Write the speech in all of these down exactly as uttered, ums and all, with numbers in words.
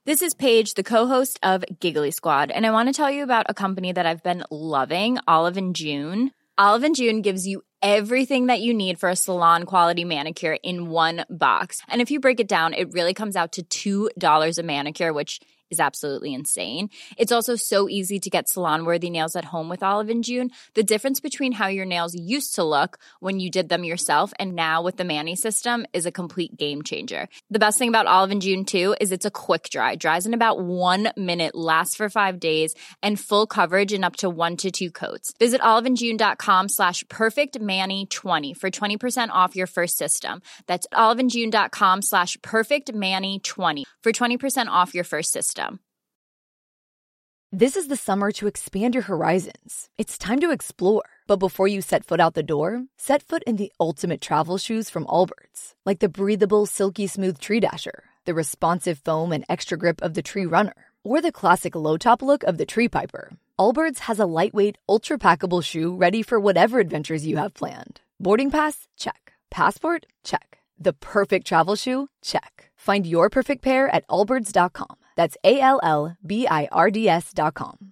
This is Paige, the co-host of Giggly Squad, and I want to tell you about a company that I've been loving, Olive and June. Olive and June gives you everything that you need for a salon-quality manicure in one box. And if you break it down, it really comes out to two dollars a manicure, which is absolutely insane. It's also so easy to get salon-worthy nails at home with Olive and June. The difference between how your nails used to look when you did them yourself and now with the Mani system is a complete game changer. The best thing about Olive and June, too, is it's a quick dry. Dries in about one minute, lasts for five days, and full coverage in up to one to two coats. Visit oliveandjune.com slash perfectmani20 for twenty percent off your first system. That's oliveandjune.com slash perfectmani20 for twenty percent off your first system. This is the summer to expand your horizons. It's time to explore. But before you set foot out the door, set foot in the ultimate travel shoes from Allbirds. Like the breathable, silky smooth Tree Dasher, the responsive foam and extra grip of the Tree Runner, or the classic low-top look of the Tree Piper. Allbirds has a lightweight, ultra-packable shoe ready for whatever adventures you have planned. Boarding pass? Check. Passport? Check. The perfect travel shoe? Check. Find your perfect pair at allbirds dot com. That's A L L B I R D S dot com.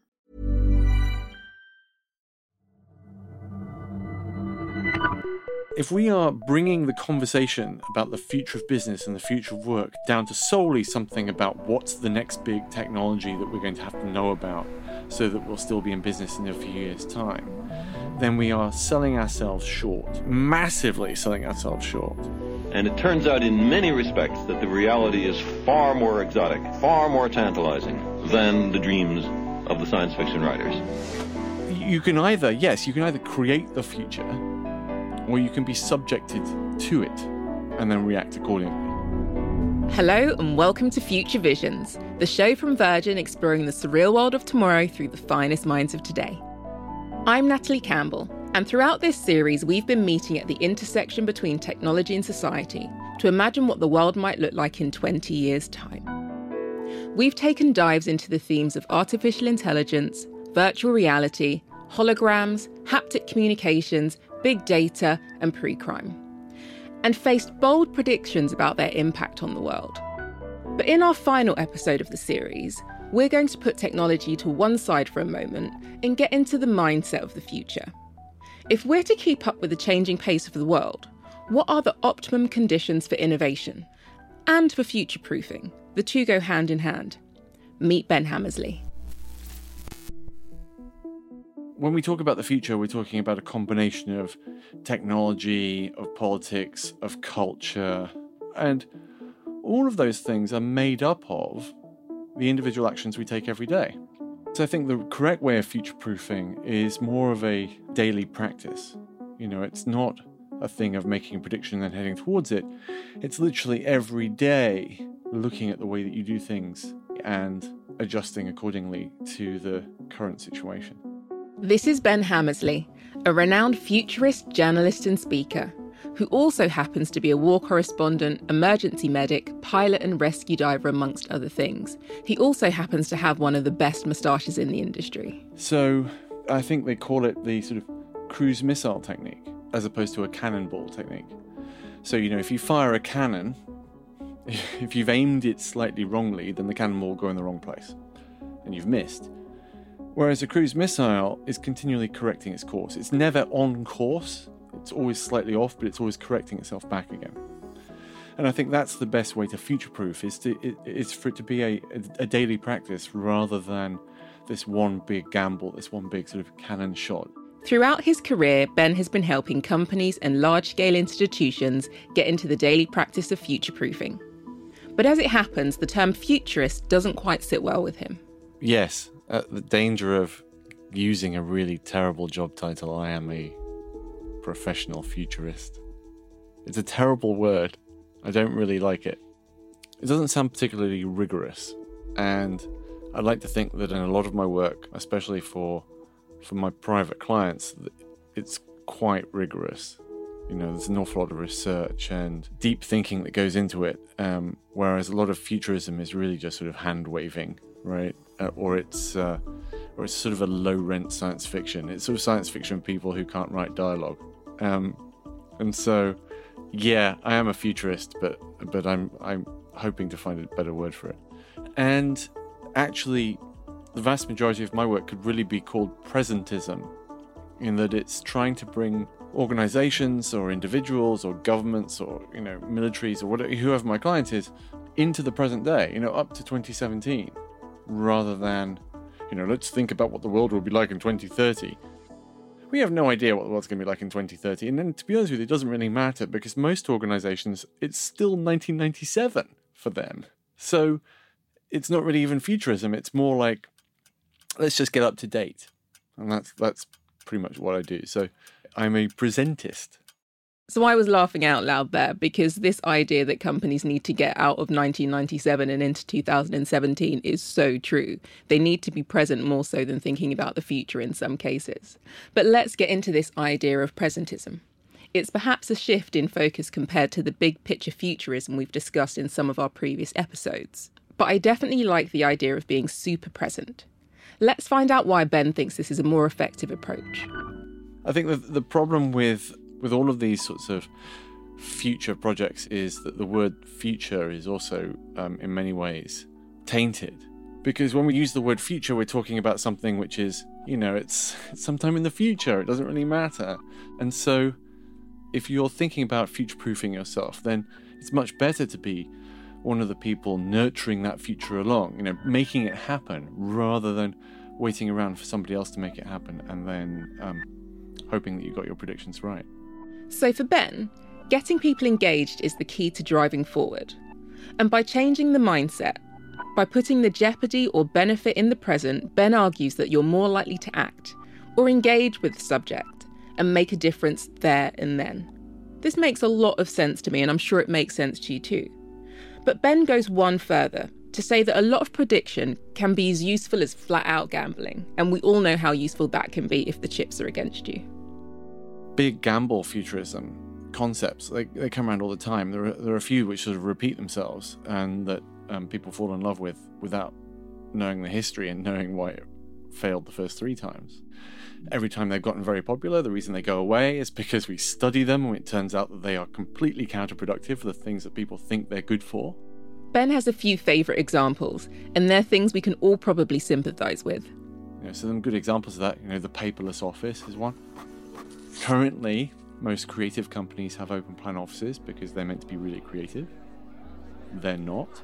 If we are bringing the conversation about the future of business and the future of work down to solely something about what's the next big technology that we're going to have to know about so that we'll still be in business in a few years' time, then we are selling ourselves short, massively selling ourselves short. And it turns out in many respects that the reality is far more exotic, far more tantalizing than the dreams of the science fiction writers. You can either, yes, you can either create the future, or you can be subjected to it and then react accordingly. Hello and welcome to Future Visions, the show from Virgin exploring the surreal world of tomorrow through the finest minds of today. I'm Natalie Campbell, and throughout this series we've been meeting at the intersection between technology and society to imagine what the world might look like in twenty years' time. We've taken dives into the themes of artificial intelligence, virtual reality, holograms, haptic communications, big data, and pre-crime, and faced bold predictions about their impact on the world. But in our final episode of the series, we're going to put technology to one side for a moment and get into the mindset of the future. If we're to keep up with the changing pace of the world, what are the optimum conditions for innovation and for future-proofing? The two go hand in hand. Meet Ben Hammersley. When we talk about the future, we're talking about a combination of technology, of politics, of culture, and all of those things are made up of the individual actions we take every day. So I think the correct way of future-proofing is more of a daily practice. You know, it's not a thing of making a prediction and then heading towards it. It's literally every day looking at the way that you do things and adjusting accordingly to the current situation. This is Ben Hammersley, a renowned futurist, journalist and speaker, who also happens to be a war correspondent, emergency medic, pilot and rescue diver, amongst other things. He also happens to have one of the best moustaches in the industry. So I think they call it the sort of cruise missile technique, as opposed to a cannonball technique. So, you know, if you fire a cannon, if you've aimed it slightly wrongly, then the cannon will go in the wrong place, and you've missed. Whereas a cruise missile is continually correcting its course. It's never on course. It's always slightly off, but it's always correcting itself back again. And I think that's the best way to future-proof, is to it, is for it to be a, a daily practice rather than this one big gamble, this one big sort of cannon shot. Throughout his career, Ben has been helping companies and large-scale institutions get into the daily practice of future-proofing. But as it happens, the term futurist doesn't quite sit well with him. Yes, at the danger of using a really terrible job title, I am a professional futurist. It's a terrible word. I don't really like it. It doesn't sound particularly rigorous, and I'd like to think that in a lot of my work, especially for for my private clients, it's quite rigorous. You know, there's an awful lot of research and deep thinking that goes into it, um, whereas a lot of futurism is really just sort of hand-waving, right? Uh, or it's uh, or it's sort of a low-rent science fiction. It's sort of science fiction people who can't write dialogue. Um, and so, yeah, I am a futurist, but but I'm I'm hoping to find a better word for it. And actually, the vast majority of my work could really be called presentism, in that it's trying to bring organizations or individuals or governments or, you know, militaries or whatever, whoever my client is, into the present day, you know, up to twenty seventeen, rather than, you know, let's think about what the world will be like in twenty thirty. We have no idea what the world's going to be like in twenty thirty. And then, to be honest with you, it doesn't really matter, because most organizations, it's still nineteen ninety-seven for them. So it's not really even futurism. It's more like, let's just get up to date. And that's that's pretty much what I do. So I'm a presentist. So I was laughing out loud there, because this idea that companies need to get out of nineteen ninety-seven and into two thousand seventeen is so true. They need to be present more so than thinking about the future in some cases. But let's get into this idea of presentism. It's perhaps a shift in focus compared to the big picture futurism we've discussed in some of our previous episodes. But I definitely like the idea of being super present. Let's find out why Ben thinks this is a more effective approach. I think that the problem with with all of these sorts of future projects is that the word future is also, um, in many ways, tainted. Because when we use the word future, we're talking about something which is, you know, it's, it's sometime in the future. It doesn't really matter. And so if you're thinking about future-proofing yourself, then it's much better to be one of the people nurturing that future along, you know, making it happen, rather than waiting around for somebody else to make it happen and then um, hoping that you got your predictions right. So for Ben, getting people engaged is the key to driving forward. And by changing the mindset, by putting the jeopardy or benefit in the present, Ben argues that you're more likely to act or engage with the subject and make a difference there and then. This makes a lot of sense to me, and I'm sure it makes sense to you too. But Ben goes one further to say that a lot of prediction can be as useful as flat-out gambling, and we all know how useful that can be if the chips are against you. Big gamble futurism concepts, they, they come around all the time. There are, there are a few which sort of repeat themselves and that um, people fall in love with without knowing the history and knowing why it failed the first three times. Every time they've gotten very popular, the reason they go away is because we study them and it turns out that they are completely counterproductive for the things that people think they're good for. Ben has a few favourite examples, and they're things we can all probably sympathise with. You know, so some good examples of that, you know, the paperless office is one. Currently, most creative companies have open plan offices because they're meant to be really creative. They're not.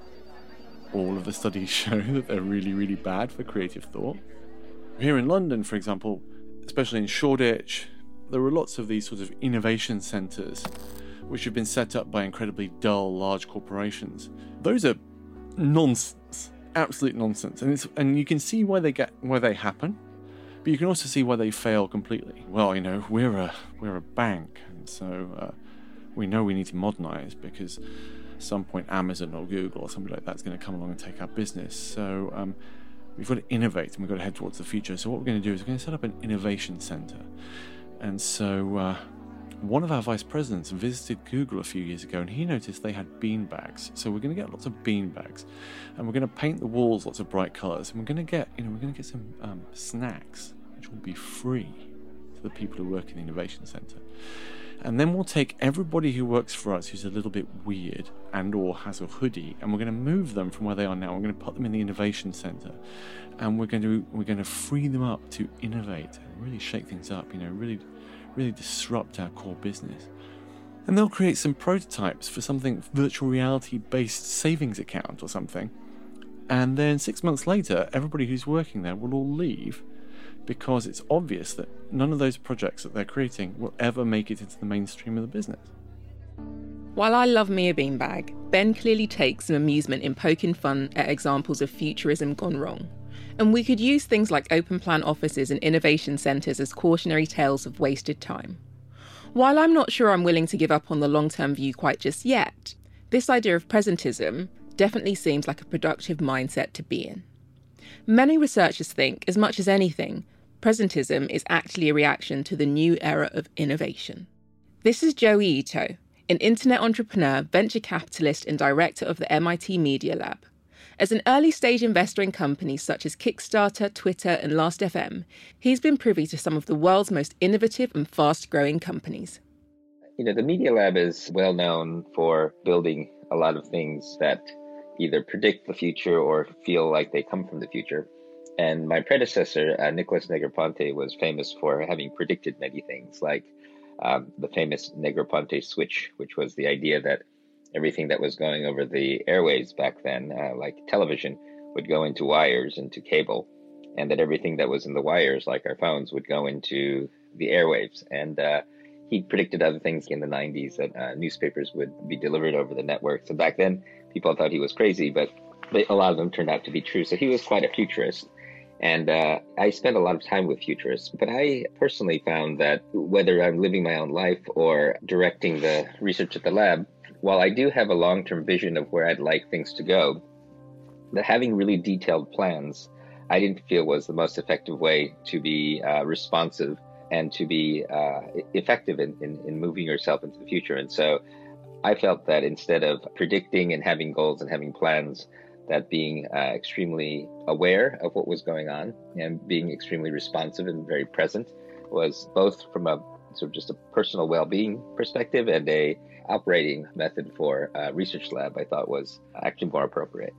All of the studies show that they're really, really bad for creative thought. Here in London, for example, especially in Shoreditch, there are lots of these sorts of innovation centres which have been set up by incredibly dull, large corporations. Those are nonsense, absolute nonsense, and it's and you can see why they get why they happen. But you can also see why they fail completely. Well, you know, we're a we're a bank, and so uh, we know we need to modernise because at some point Amazon or Google or somebody like that's going to come along and take our business. So um, we've got to innovate and we've got to head towards the future. So what we're going to do is we're going to set up an innovation centre. And so uh, one of our vice presidents visited Google a few years ago, and he noticed they had bean bags. So we're going to get lots of bean bags, and we're going to paint the walls lots of bright colours, and we're going to get, you know, we're going to get some um, snacks which will be free to the people who work in the innovation centre. And then we'll take everybody who works for us who's a little bit weird and or has a hoodie, and we're going to move them from where they are now. We're going to put them in the innovation centre, and we're going to we're going to free them up to innovate and really shake things up. You know, really. really disrupt our core business. And they'll create some prototypes for something virtual reality based savings account or something. And then six months later, everybody who's working there will all leave because it's obvious that none of those projects that they're creating will ever make it into the mainstream of the business. While I love me a beanbag, Ben clearly takes some amusement in poking fun at examples of futurism gone wrong. And we could use things like open plan offices and innovation centres as cautionary tales of wasted time. While I'm not sure I'm willing to give up on the long-term view quite just yet, this idea of presentism definitely seems like a productive mindset to be in. Many researchers think, as much as anything, presentism is actually a reaction to the new era of innovation. This is Joey Ito, an internet entrepreneur, venture capitalist and director of the M I T Media Lab. As an early-stage investor in companies such as Kickstarter, Twitter and Last F M, he's been privy to some of the world's most innovative and fast-growing companies. You know, the Media Lab is well known for building a lot of things that either predict the future or feel like they come from the future. And my predecessor, uh, Nicholas Negroponte, was famous for having predicted many things, like um, the famous Negroponte switch, which was the idea that everything that was going over the airways back then, uh, like television, would go into wires, into cable, and that everything that was in the wires, like our phones, would go into the airwaves. And uh, he predicted other things in the nineties, that uh, newspapers would be delivered over the network. So back then, people thought he was crazy, but a lot of them turned out to be true. So he was quite a futurist. And uh, I spent a lot of time with futurists, but I personally found that whether I'm living my own life or directing the research at the lab, while I do have a long-term vision of where I'd like things to go, that having really detailed plans, I didn't feel was the most effective way to be uh, responsive and to be uh, effective in, in, in moving yourself into the future. And so I felt that instead of predicting and having goals and having plans, that being uh, extremely aware of what was going on and being extremely responsive and very present was both from a sort of just a personal well-being perspective and a operating method for a research lab I thought was actually more appropriate.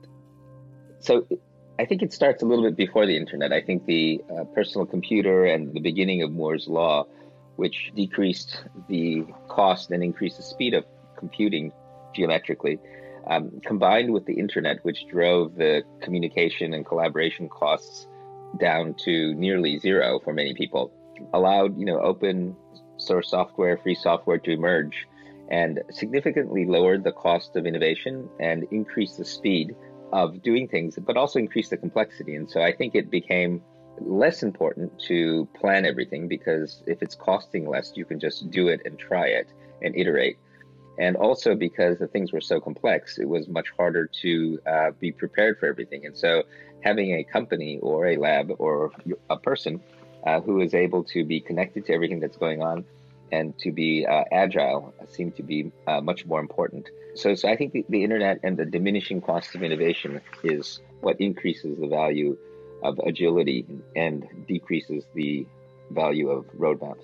So I think it starts a little bit before the internet. I think the uh, personal computer and the beginning of Moore's law, which decreased the cost and increased the speed of computing geometrically, Um, combined with the internet, which drove the communication and collaboration costs down to nearly zero for many people, allowed, you know, open source software, free software to emerge and significantly lowered the cost of innovation and increased the speed of doing things, but also increased the complexity. And so I think it became less important to plan everything, because if it's costing less, you can just do it and try it and iterate. And also because the things were so complex, it was much harder to uh, be prepared for everything. And so having a company or a lab or a person uh, who is able to be connected to everything that's going on and to be uh, agile seemed to be uh, much more important. So, so I think the, the internet and the diminishing cost of innovation is what increases the value of agility and decreases the value of roadmaps.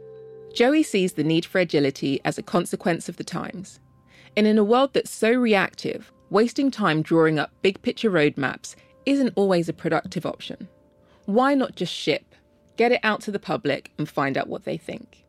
Joey sees the need for agility as a consequence of the times. And in a world that's so reactive, wasting time drawing up big-picture roadmaps isn't always a productive option. Why not just ship, get it out to the public, and find out what they think?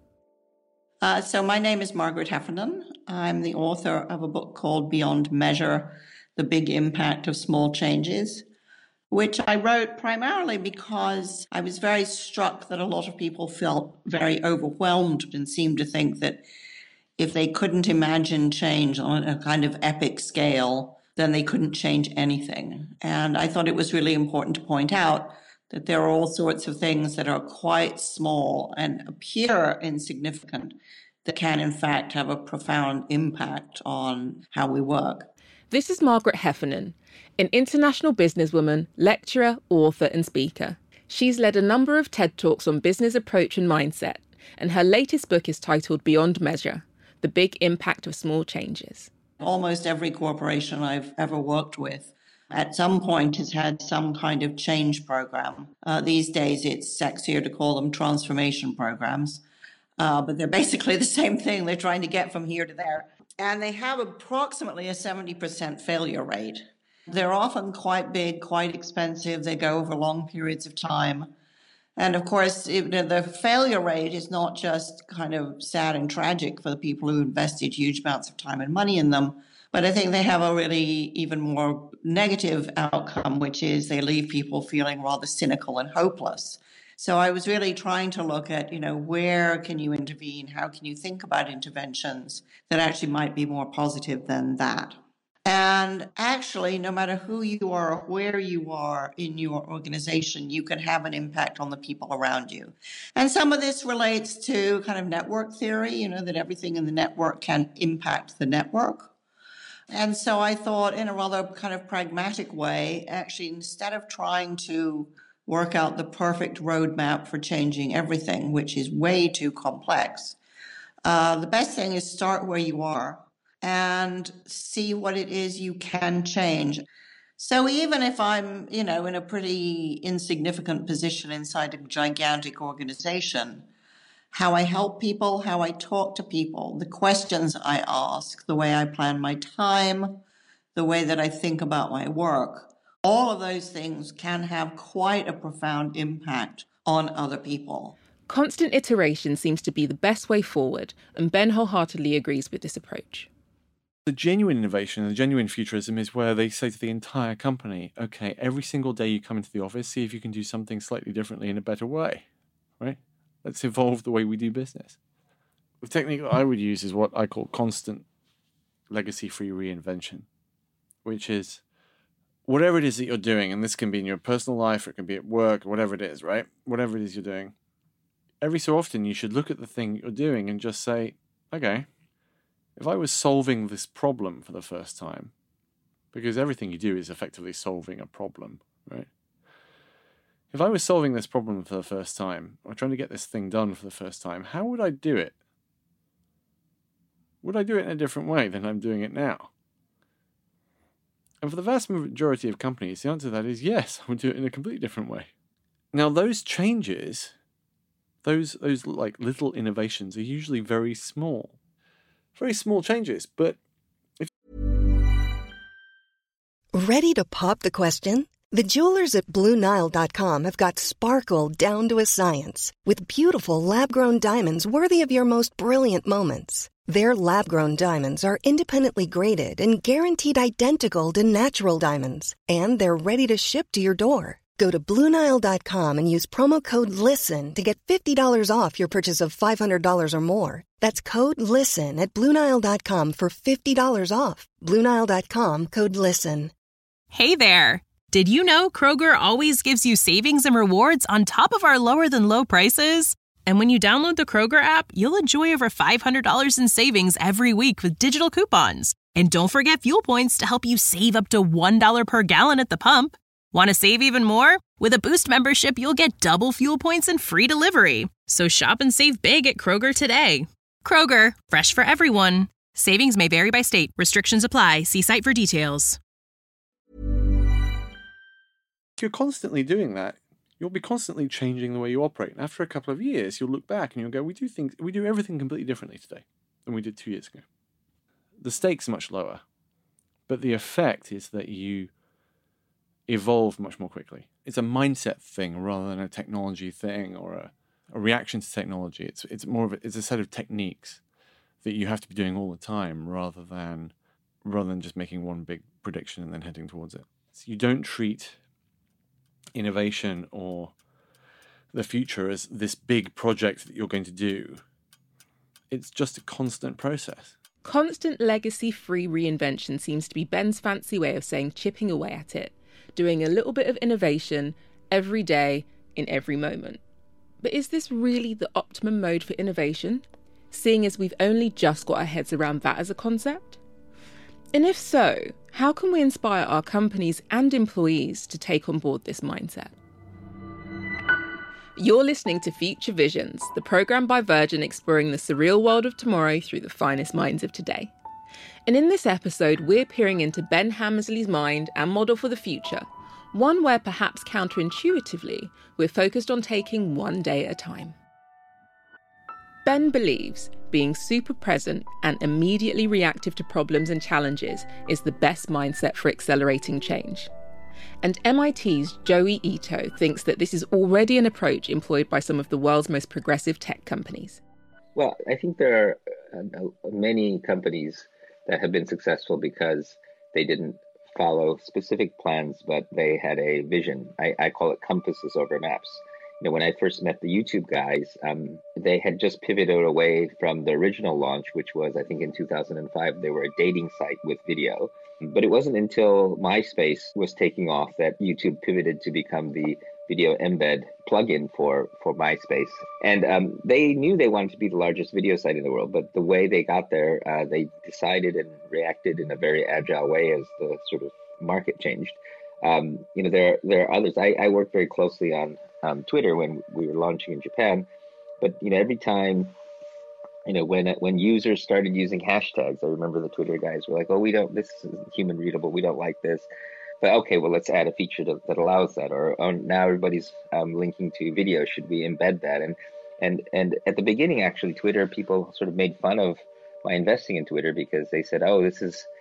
Uh, so my name is Margaret Heffernan. I'm the author of a book called Beyond Measure, The Big Impact of Small Changes, which I wrote primarily because I was very struck that a lot of people felt very overwhelmed and seemed to think that if they couldn't imagine change on a kind of epic scale, then they couldn't change anything. And I thought it was really important to point out that there are all sorts of things that are quite small and appear insignificant that can, in fact, have a profound impact on how we work. This is Margaret Heffernan, an international businesswoman, lecturer, author, and speaker. She's led a number of TED Talks on business approach and mindset, and her latest book is titled Beyond Measure, The Big Impact of Small Changes. Almost every corporation I've ever worked with at some point has had some kind of change program. Uh, these days, it's sexier to call them transformation programs, uh, but they're basically the same thing. They're trying to get from here to there. And they have approximately a seventy percent failure rate. They're often quite big, quite expensive. They go over long periods of time. And of course, it, the failure rate is not just kind of sad and tragic for the people who invested huge amounts of time and money in them, but I think they have a really even more negative outcome, which is they leave people feeling rather cynical and hopeless. So I was really trying to look at, you know, where can you intervene? How can you think about interventions that actually might be more positive than that? And actually, no matter who you are or where you are in your organization, you can have an impact on the people around you. And some of this relates to kind of network theory, you know, that everything in the network can impact the network. And so I thought, in a rather kind of pragmatic way, actually, instead of trying to work out the perfect roadmap for changing everything, which is way too complex, uh, the best thing is start where you are and see what it is you can change. So even if I'm, you know, in a pretty insignificant position inside a gigantic organization, how I help people, how I talk to people, the questions I ask, the way I plan my time, the way that I think about my work, all of those things can have quite a profound impact on other people. Constant iteration seems to be the best way forward, and Ben wholeheartedly agrees with this approach. The genuine innovation, the genuine futurism is where they say to the entire company, okay, every single day you come into the office, see if you can do something slightly differently in a better way, right? Let's evolve the way we do business. The technique that I would use is what I call constant legacy-free reinvention, which is whatever it is that you're doing, and this can be in your personal life, or it can be at work, or whatever it is, right? Whatever it is you're doing, every so often you should look at the thing you're doing and just say, okay, if I was solving this problem for the first time, because everything you do is effectively solving a problem, right? If I was solving this problem for the first time, or trying to get this thing done for the first time, how would I do it? Would I do it in a different way than I'm doing it now? And for the vast majority of companies, the answer to that is yes, I would do it in a completely different way. Now, those changes, those those like little innovations are usually very small. Very small changes, but if... Ready to pop the question? The jewelers at Blue Nile dot com have got sparkle down to a science with beautiful lab-grown diamonds worthy of your most brilliant moments. Their lab-grown diamonds are independently graded and guaranteed identical to natural diamonds, and they're ready to ship to your door. Go to Blue Nile dot com and use promo code LISTEN to get fifty dollars off your purchase of five hundred dollars or more. That's code LISTEN at Blue Nile dot com for fifty dollars off. Blue Nile dot com, code LISTEN. Hey there! Did you know Kroger always gives you savings and rewards on top of our lower-than-low prices? And when you download the Kroger app, you'll enjoy over five hundred dollars in savings every week with digital coupons. And don't forget fuel points to help you save up to one dollar per gallon at the pump. Want to save even more? With a Boost membership, you'll get double fuel points and free delivery. So shop and save big at Kroger today. Kroger, fresh for everyone. Savings may vary by state. Restrictions apply. See site for details. If you're constantly doing that, you'll be constantly changing the way you operate. And after a couple of years, you'll look back and you'll go, we do things, we do everything completely differently today than we did two years ago. The stakes are much lower, but the effect is that you evolve much more quickly. It's a mindset thing rather than a technology thing or a, a reaction to technology. It's it's more of a, it's a set of techniques that you have to be doing all the time rather than rather than just making one big prediction and then heading towards it. So you don't treat innovation or the future as this big project that you're going to do. It's just a constant process. Constant legacy-free reinvention seems to be Ben's fancy way of saying chipping away at it, doing a little bit of innovation every day in every moment. But is this really the optimum mode for innovation, seeing as we've only just got our heads around that as a concept? And if so, how can we inspire our companies and employees to take on board this mindset? You're listening to Future Visions, the programme by Virgin exploring the surreal world of tomorrow through the finest minds of today. And in this episode, we're peering into Ben Hammersley's mind and model for the future, one where perhaps counterintuitively, we're focused on taking one day at a time. Ben believes being super present and immediately reactive to problems and challenges is the best mindset for accelerating change. And M I T's Joi Ito thinks that this is already an approach employed by some of the world's most progressive tech companies. Well, I think there are uh, many companies that have been successful because they didn't follow specific plans, but they had a vision. I, I call it compasses over maps. You know, when I first met the YouTube guys, um, they had just pivoted away from the original launch, which was, I think, in two thousand five. They were a dating site with video. But it wasn't until MySpace was taking off that YouTube pivoted to become the video embed plugin for, for MySpace. And um, they knew they wanted to be the largest video site in the world, but the way they got there, uh, they decided and reacted in a very agile way as the sort of market changed. Um, you know, there, there are others. I, I worked very closely on um, Twitter when we were launching in Japan, but, you know, every time, you know, when when users started using hashtags, I remember the Twitter guys were like, oh, we don't, this is human readable, we don't like this. But okay, well, let's add a feature to, that allows that. Or oh, now everybody's um, linking to video. Should we embed that? And and and at the beginning, actually, Twitter people sort of made fun of my investing in Twitter because they said, oh, this is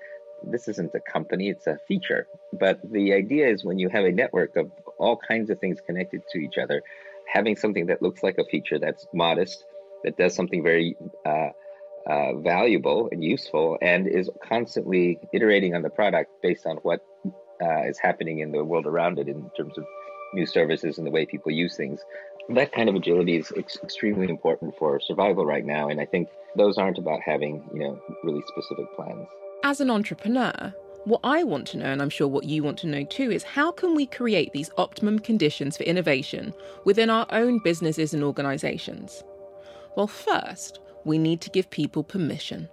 this isn't a company, it's a feature. But the idea is when you have a network of all kinds of things connected to each other, having something that looks like a feature that's modest, that does something very uh, uh, valuable and useful, and is constantly iterating on the product based on what uh, is happening in the world around it in terms of new services and the way people use things. That kind of agility is ex- extremely important for survival right now. And I think those aren't about having, you know, really specific plans. As an entrepreneur, what I want to know, and I'm sure what you want to know too, is how can we create these optimum conditions for innovation within our own businesses and organisations? Well, first, we need to give people permission.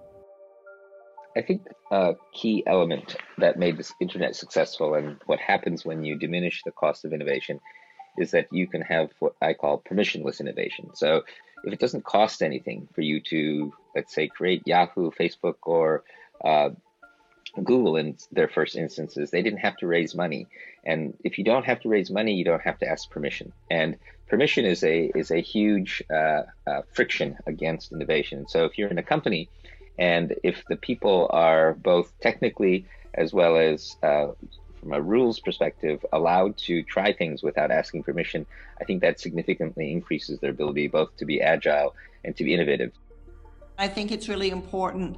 I think a key element that made this internet successful and what happens when you diminish the cost of innovation is that you can have what I call permissionless innovation. So if it doesn't cost anything for you to, let's say, create Yahoo, Facebook, or uh, Google in their first instances, they didn't have to raise money. And if you don't have to raise money, you don't have to ask permission. And permission is a is a huge uh, uh, friction against innovation. So if you're in a company, and if the people are both technically as well as uh, from a rules perspective allowed to try things without asking permission, I think that significantly increases their ability both to be agile and to be innovative. I think it's really important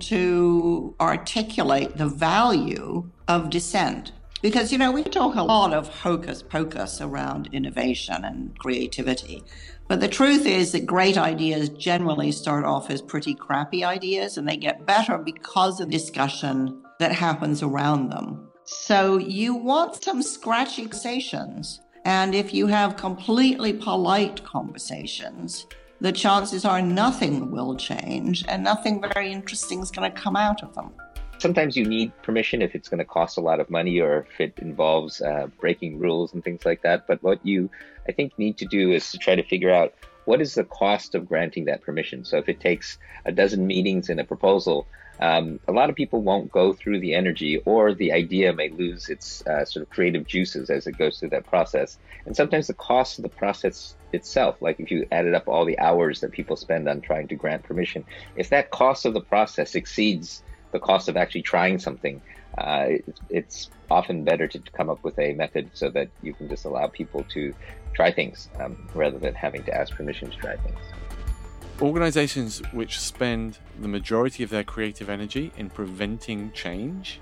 to articulate the value of dissent. Because, you know, we talk a lot of hocus pocus around innovation and creativity. But the truth is that great ideas generally start off as pretty crappy ideas, and they get better because of discussion that happens around them. So you want some scratchy conversations. And if you have completely polite conversations, the chances are nothing will change and nothing very interesting is going to come out of them. Sometimes you need permission if it's going to cost a lot of money or if it involves uh, breaking rules and things like that. But what you, I think, need to do is to try to figure out what is the cost of granting that permission. So if it takes a dozen meetings and a proposal, um, a lot of people won't go through the energy, or the idea may lose its uh, sort of creative juices as it goes through that process. And sometimes the cost of the process itself, like if you added up all the hours that people spend on trying to grant permission, if that cost of the process exceeds the cost of actually trying something, uh, it, it's often better to come up with a method so that you can just allow people to try things um, rather than having to ask permission to try things. Organizations which spend the majority of their creative energy in preventing change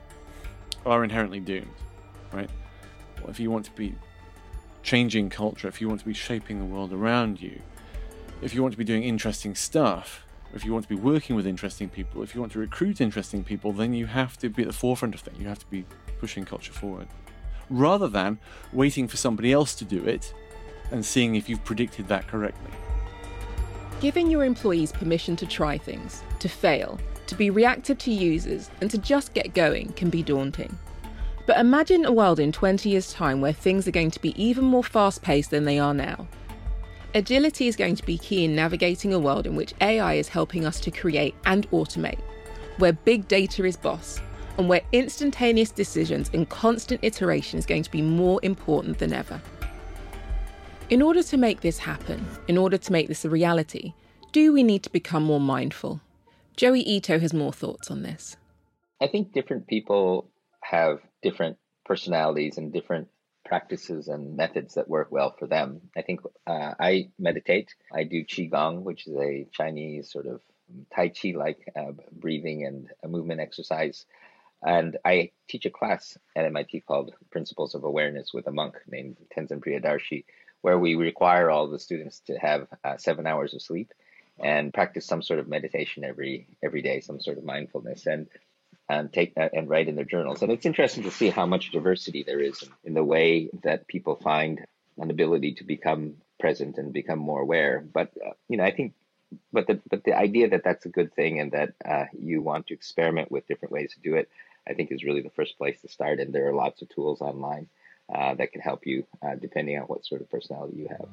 are inherently doomed, right? Well, if you want to be changing culture, if you want to be shaping the world around you, if you want to be doing interesting stuff, if you want to be working with interesting people, if you want to recruit interesting people, then you have to be at the forefront of things. You have to be pushing culture forward, rather than waiting for somebody else to do it and seeing if you've predicted that correctly. Giving your employees permission to try things, to fail, to be reactive to users, and to just get going can be daunting. But imagine a world in twenty years' time where things are going to be even more fast-paced than they are now. Agility is going to be key in navigating a world in which A I is helping us to create and automate, where big data is boss, and where instantaneous decisions and constant iteration is going to be more important than ever. In order to make this happen, in order to make this a reality, do we need to become more mindful? Joey Ito has more thoughts on this. I think different people have different personalities and different practices and methods that work well for them. I think uh, I meditate. I do Qigong, which is a Chinese sort of Tai Chi-like uh, breathing and a movement exercise. And I teach a class at M I T called Principles of Awareness with a monk named Tenzin Priyadarshi, where we require all the students to have uh, seven hours of sleep and practice some sort of meditation every every day, some sort of mindfulness, and and take that and write in their journals. And it's interesting to see how much diversity there is in, in the way that people find an ability to become present and become more aware. But uh, you know, I think, but the but the idea that that's a good thing and that uh, you want to experiment with different ways to do it, I think is really the first place to start. And there are lots of tools online Uh, that can help you uh, depending on what sort of personality you have.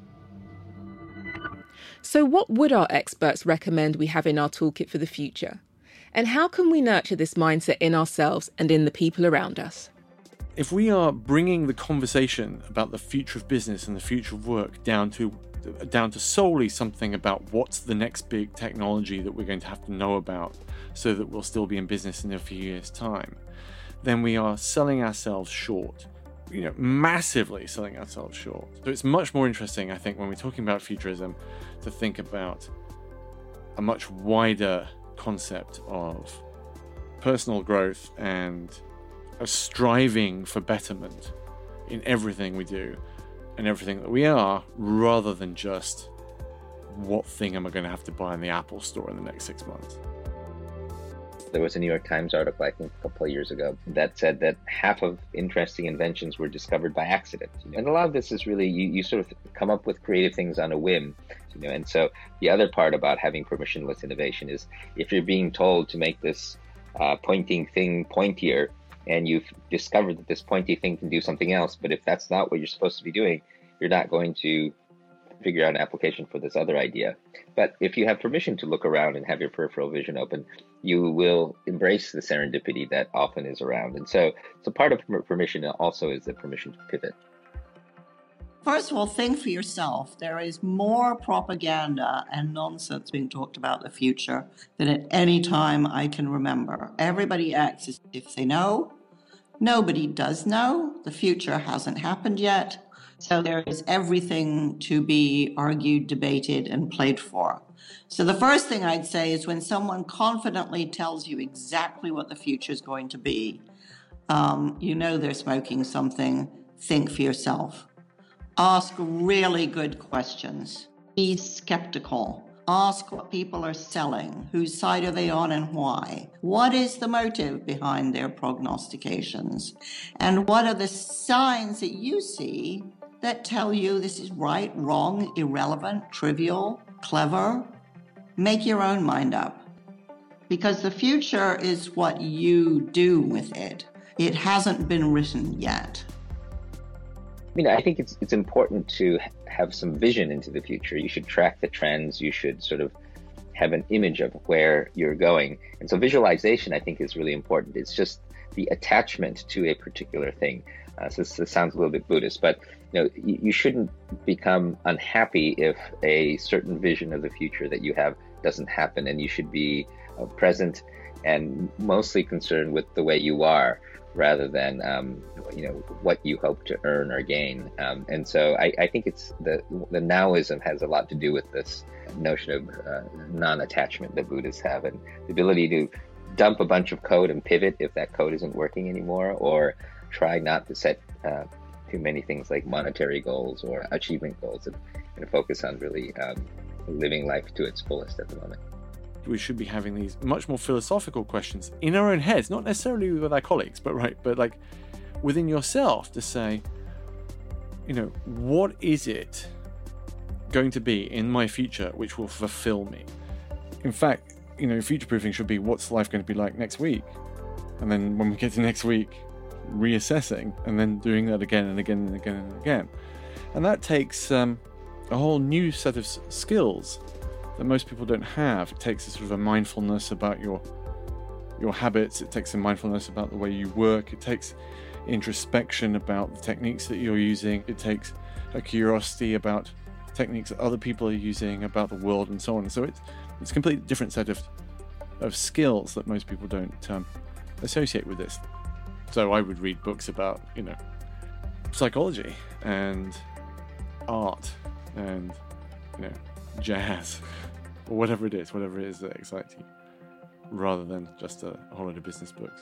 So what would our experts recommend we have in our toolkit for the future? And how can we nurture this mindset in ourselves and in the people around us? If we are bringing the conversation about the future of business and the future of work down to down to solely something about what's the next big technology that we're going to have to know about so that we'll still be in business in a few years' time, then we are selling ourselves short. You know, massively selling ourselves short. So it's much more interesting, I think, when we're talking about futurism, to think about a much wider concept of personal growth and a striving for betterment in everything we do and everything that we are, rather than just what thing am I going to have to buy in the Apple store in the next six months. There was a New York Times article, I think, a couple of years ago that said that half of interesting inventions were discovered by accident. You know? And a lot of this is really, you, you sort of come up with creative things on a whim. You know? And so the other part about having permissionless innovation is if you're being told to make this uh, pointing thing pointier, and you've discovered that this pointy thing can do something else, but if that's not what you're supposed to be doing, you're not going to figure out an application for this other idea. But if you have permission to look around and have your peripheral vision open, you will embrace the serendipity that often is around. And so, so part of permission also is the permission to pivot. First of all, think for yourself. There is more propaganda and nonsense being talked about the future than at any time I can remember. Everybody acts as if they know. Nobody does know. The future hasn't happened yet. So there is everything to be argued, debated, and played for. So the first thing I'd say is when someone confidently tells you exactly what the future is going to be, um, you know they're smoking something. Think for yourself. Ask really good questions. Be skeptical. Ask what people are selling. Whose side are they on and why? What is the motive behind their prognostications? And what are the signs that you see that tell you this is right, wrong, irrelevant, trivial, clever? Make your own mind up. Because the future is what you do with it. It hasn't been written yet. I mean, I think it's it's important to have some vision into the future. You should track the trends. You should sort of have an image of where you're going. And so visualization, I think, is really important. It's just the attachment to a particular thing. Uh, so this, this sounds a little bit Buddhist, but you know, you, you shouldn't become unhappy if a certain vision of the future that you have doesn't happen. And you should be uh, present and mostly concerned with the way you are, rather than um, you know what you hope to earn or gain. Um, and so I, I think it's the the nowism has a lot to do with this notion of uh, non-attachment that Buddhists have, and the ability to dump a bunch of code and pivot if that code isn't working anymore, or try not to set uh, too many things like monetary goals or achievement goals, and, and focus on really um, living life to its fullest at the moment. We should be having these much more philosophical questions in our own heads, not necessarily with our colleagues, but right, but like within yourself, to say, you know, what is it going to be in my future which will fulfill me? In fact, you know, future proofing should be, what's life going to be like next week? And then when we get to next week, reassessing, and then doing that again and again and again and again. And that takes um, a whole new set of s- skills that most people don't have. It takes a sort of a mindfulness about your your habits. It takes a mindfulness about the way you work. It takes introspection about the techniques that you're using. It takes a curiosity about techniques that other people are using, about the world, and so on. So it's it's a completely different set of of skills that most people don't um, associate with this. So I would read books about, you know, psychology and art and, you know, jazz, or whatever it is, whatever it is that excites you, rather than just a whole lot of business books.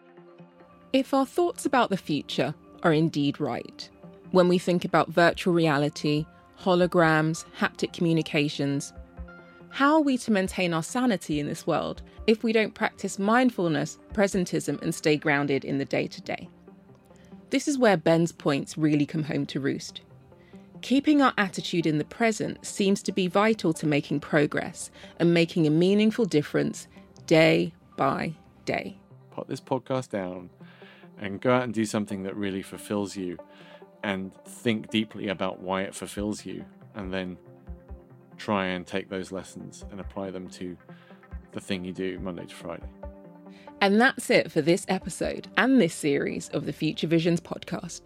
If our thoughts about the future are indeed right, when we think about virtual reality, holograms, haptic communications, how are we to maintain our sanity in this world if we don't practice mindfulness, presentism, and stay grounded in the day-to-day? This is where Ben's points really come home to roost. Keeping our attitude in the present seems to be vital to making progress and making a meaningful difference day by day. Put this podcast down and go out and do something that really fulfills you, and think deeply about why it fulfills you, and then try and take those lessons and apply them to the thing you do Monday to Friday. And that's it for this episode and this series of the Future Visions podcast.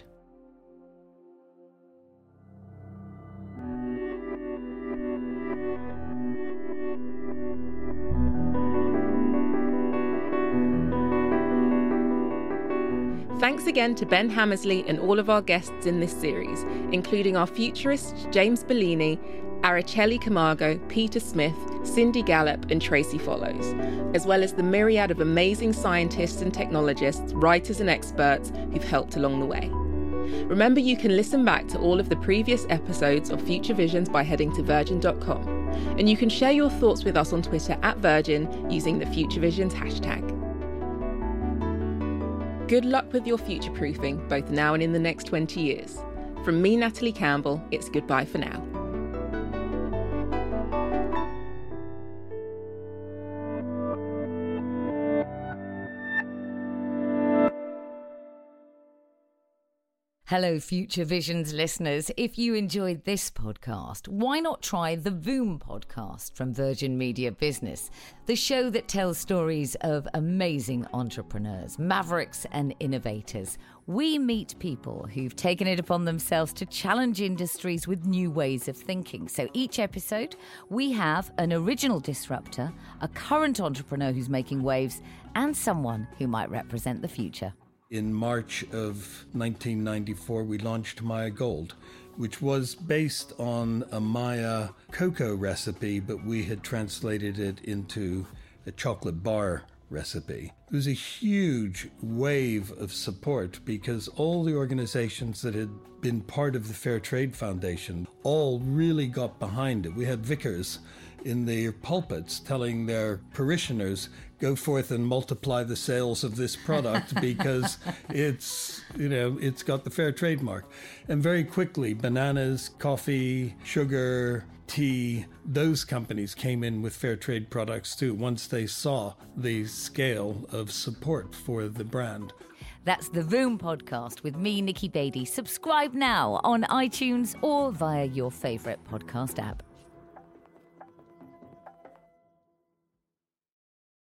Thanks again to Ben Hammersley and all of our guests in this series, including our futurists James Bellini, Araceli Camargo, Peter Smith, Cindy Gallop and Tracy Follows, as well as the myriad of amazing scientists and technologists, writers and experts who've helped along the way. Remember, you can listen back to all of the previous episodes of Future Visions by heading to virgin dot com, and you can share your thoughts with us on Twitter at Virgin using the Future Visions hashtag. Good luck with your future-proofing, both now and in the next twenty years. From me, Natalie Campbell, it's goodbye for now. Hello, Future Visions listeners. If you enjoyed this podcast, why not try the Voom podcast from Virgin Media Business, the show that tells stories of amazing entrepreneurs, mavericks and innovators. We meet people who've taken it upon themselves to challenge industries with new ways of thinking. So each episode, we have an original disruptor, a current entrepreneur who's making waves, and someone who might represent the future. In March of nineteen ninety-four, we launched Maya Gold, which was based on a Maya cocoa recipe, but we had translated it into a chocolate bar recipe. It was a huge wave of support because all the organizations that had been part of the Fair Trade Foundation all really got behind it. We had vicars in their pulpits telling their parishioners, go forth and multiply the sales of this product because it's, you know, it's got the fair trade mark. And very quickly, bananas, coffee, sugar, tea, those companies came in with fair trade products too, once they saw the scale of support for the brand. That's the Voom podcast with me, Nikki Beatty. Subscribe now on iTunes or via your favourite podcast app.